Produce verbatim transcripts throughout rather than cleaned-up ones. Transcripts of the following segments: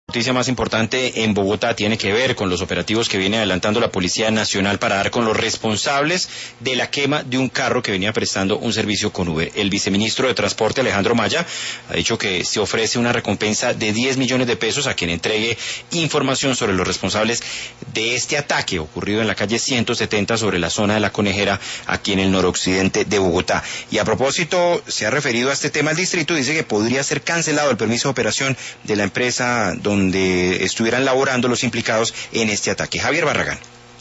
Noticia más importante en Bogotá tiene que ver con los operativos que viene adelantando la Policía Nacional para dar con los responsables de la quema de un carro que venía prestando un servicio con Uber. El viceministro de Transporte, Alejandro Maya, ha dicho que se ofrece una recompensa de diez millones de pesos a quien entregue información sobre los responsables de este ataque ocurrido en la calle ciento setenta sobre la zona de La Conejera, aquí en el noroccidente de Bogotá. Y a propósito, se ha referido a este tema el distrito, dice que podría ser cancelado el permiso de operación de la empresa donde donde estuvieran laborando los implicados en este ataque. Javier Barragán.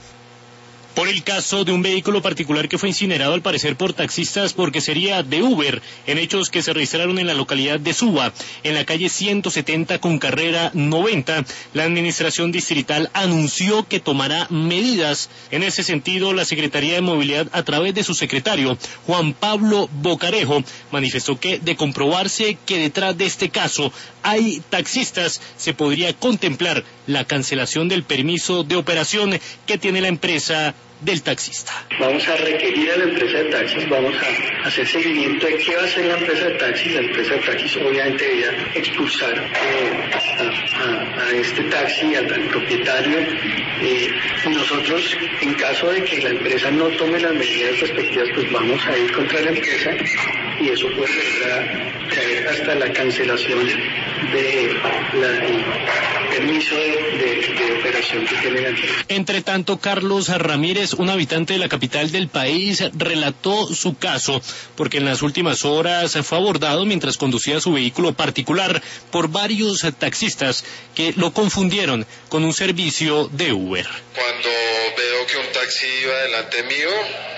Por el caso de un vehículo particular que fue incinerado al parecer por taxistas porque sería de Uber, en hechos que se registraron en la localidad de Suba, en la calle ciento setenta con carrera noventa, la administración distrital anunció que tomará medidas. En ese sentido, la Secretaría de Movilidad, a través de su secretario, Juan Pablo Bocarejo, manifestó que de comprobarse que detrás de este caso hay taxistas, se podría contemplar la cancelación del permiso de operación que tiene la empresa del taxista. Vamos a requerir a la empresa de taxis, vamos a hacer seguimiento de qué va a hacer la empresa de taxis. La empresa de taxis obviamente debería expulsar eh, a, a, a este taxi, al, al propietario. Eh, y nosotros, en caso de que la empresa no tome las medidas respectivas, pues vamos a ir contra la empresa y eso puede llegar traer hasta la cancelación de la, el permiso de, de, de operación que tiene la empresa. Entre tanto, Carlos Ramírez, un habitante de la capital del país, relató su caso porque en las últimas horas fue abordado mientras conducía su vehículo particular por varios taxistas que lo confundieron con un servicio de Uber. Cuando veo que un taxi iba delante mío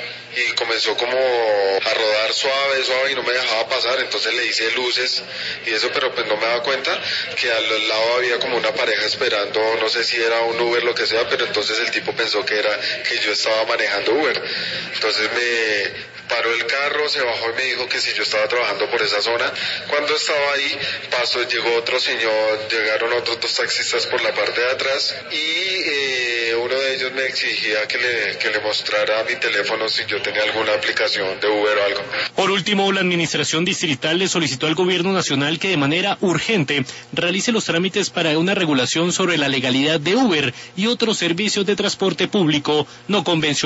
y comenzó como a rodar suave, suave y no me dejaba pasar, entonces le hice luces y eso, pero pues no me daba cuenta que al lado había como una pareja esperando, no sé si era un Uber, lo que sea, pero entonces el tipo pensó que era que yo estaba manejando Uber, entonces me paró el carro, se bajó y me dijo que si yo estaba trabajando por esa zona. Cuando estaba ahí, pasó, llegó otro señor, llegaron otros dos taxistas por la parte de atrás y eh, uno de ellos me exigía que le, que le mostrara mi teléfono si yo tenía alguna aplicación de Uber o algo. Por último, la administración distrital le solicitó al gobierno nacional que de manera urgente realice los trámites para una regulación sobre la legalidad de Uber y otros servicios de transporte público no convencionales.